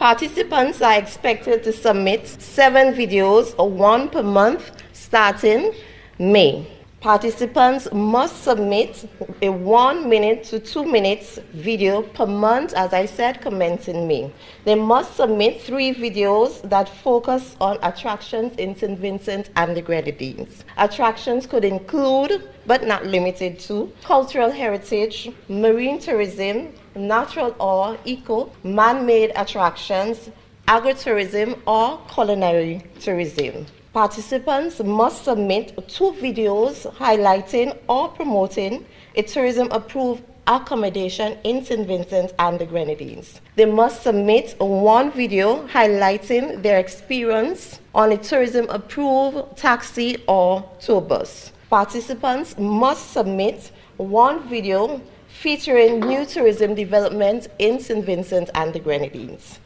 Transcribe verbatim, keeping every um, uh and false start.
Participants are expected to submit seven videos, or one per month, starting May. Participants must submit a one minute to two minutes video per month, as I said, commencing May. They must submit three videos that focus on attractions in Saint Vincent and the Grenadines. Attractions could include, but not limited to, cultural heritage, marine tourism, natural or eco, man-made attractions, agritourism, or culinary tourism. Participants must submit two videos highlighting or promoting a tourism-approved accommodation in Saint Vincent and the Grenadines. They must submit one video highlighting their experience on a tourism-approved taxi or tour bus. Participants must submit one video featuring new tourism development in Saint Vincent and the Grenadines.